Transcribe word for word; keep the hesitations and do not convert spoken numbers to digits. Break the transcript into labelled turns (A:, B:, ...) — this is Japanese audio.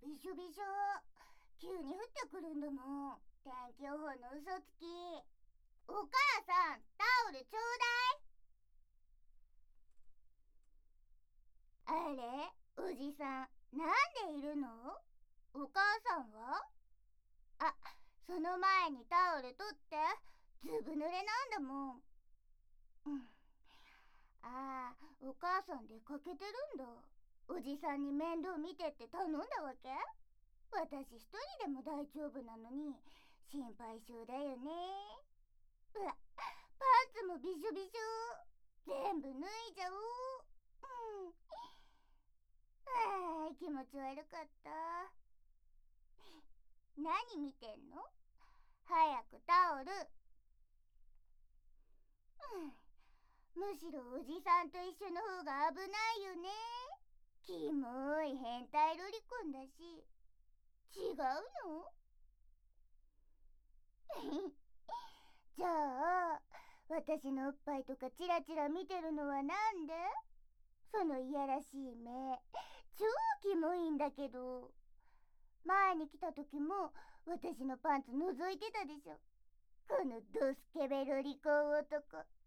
A: びしょびしょ。急に降ってくるんだもん。天気予報の嘘つき。お母さん、タオルちょうだい。あれ、おじさん、なんでいるの？お母さんは？あ、その前にタオル取って。ずぶ濡れなんだもん。うん。ああ、お母さん出かけてるんだ。おじさんに面倒見てって頼んだわけ？私一人でも大丈夫なのに心配性だよね。うわ、パンツもびしょびしょ。全部脱いじゃおう。うん。ああ、気持ち悪かった。何見てんの？早くタオル。うん。むしろおじさんと一緒の方が危ないよね。キモい変態ロリコンだし。違うの？じゃあ、私のおっぱいとかチラチラ見てるのはなんで？そのいやらしい目、超キモいんだけど。前に来た時も私のパンツ覗いてたでしょ。このドスケベロリコン男。